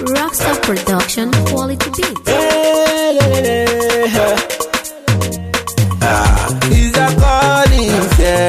Rockstar Production Quality Beat. He's a calling,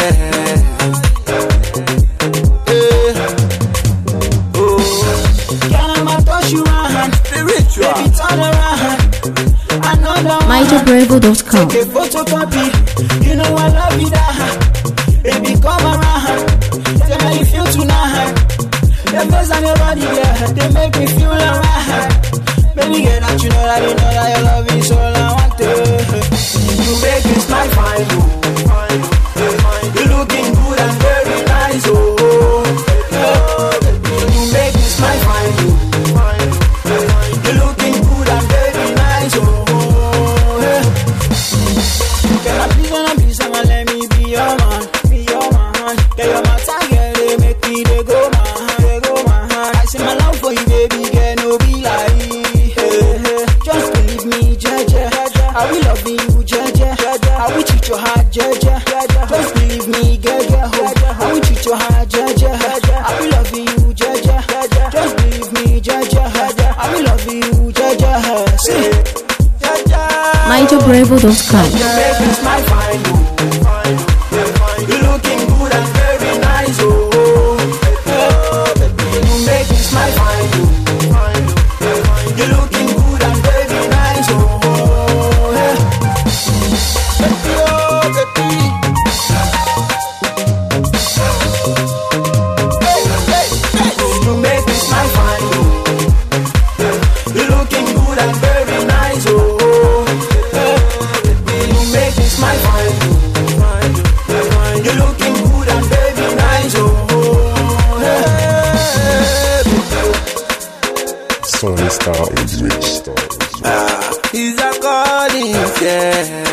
Can I touch you around? spiritual. Baby, turn around. MyToBravo.com. Take a photocopy. You know I love you that. Baby, come around. Tell me how you feel tonight. The face on your body, yeah, they make me feel alright. Baby, girl, that you know that your love is all I want to. You make me smile fine, you looking good and very nice, oh. You make me smile fine, you looking good and very nice, oh. Can I please, someone let me be your man, be your man. Get your matter, girl, they make me they go man. I say my love for you, baby, girl, no be like. Just believe me, Jaja. I will love you, Jaja. I will treat your heart, Jaja. Just believe me, Jaja. I will treat your heart, Jaja. I will love you, Jaja. Just believe me, Jaja. I will love you, Jaja. See, Jaja. MyToBravo.com. You make me smile fine, you looking good and very nice, oh. You make me smile fine, you looking good and very nice, oh. You make me smile fine, you looking good and very nice, oh. You make me smile fine, you looking good and very nice, Sony Star is rich. He's a calling,